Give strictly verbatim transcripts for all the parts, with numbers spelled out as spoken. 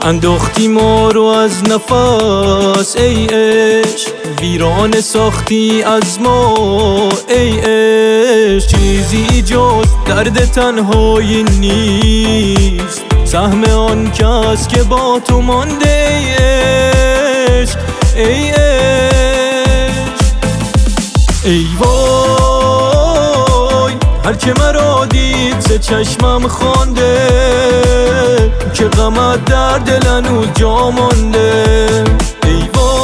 انداختی ما رو از نفس ای عشق، ویران ساختی از ما ای عشق. چیزی جز درد تنهایی نیست، سهم آن کس که با تو مانده ای عشق ای عشق. ای وای هر که مرا دید ز چشمم خوانده، که غمت در دل هنوز جا مانده. ای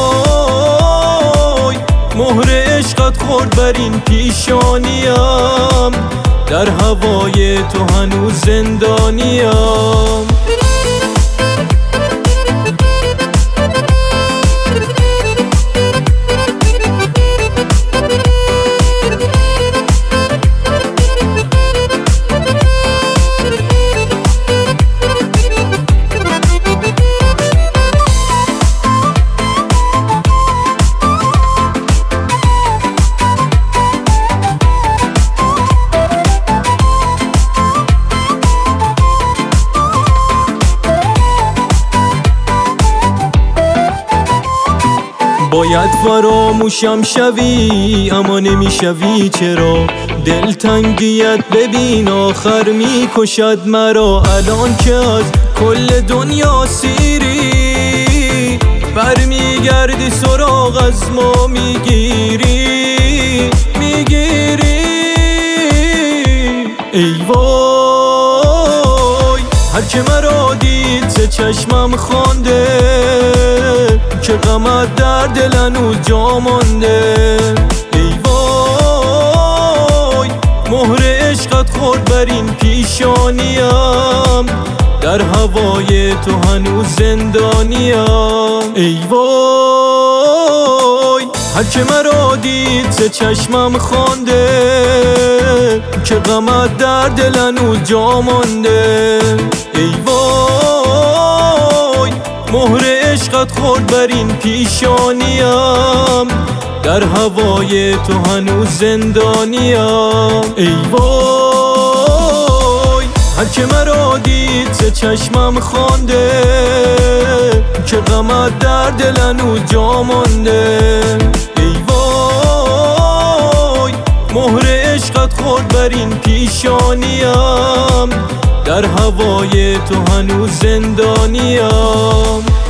وای مهر عشقت خورد بر این پیشانیم، در هوای تو هنوز زندانیم. باید فراموشم شوی اما نمیشوی، چرا دلتنگیت ببین آخر میکشد مرا. الان که از کل دنیا سیری، برمیگردی سراغ از ما میگیری میگیری. ای وای هر که مرا دید ز چشمم خوانده، که غمت در دل هنوز جا مانده. ای وای مهر عشقت خورد بر این پیشانیم، در هوای تو هنوز زندانیم. ای وای هر که مرا دید ز چشمم خوانده، که غمت در دل هنوز جا مانده. ای وای مهر عشقت خورد بر این پیشانیم، در هوای تو هنوز زندانیم. ای وای هر که مرا دید ز چشمم خوانده، که غمت در دل هنوز جا مانده. ای وای مهر عشقت خورد بر این پیشانیم، در هوای تو هنوز زندانیم.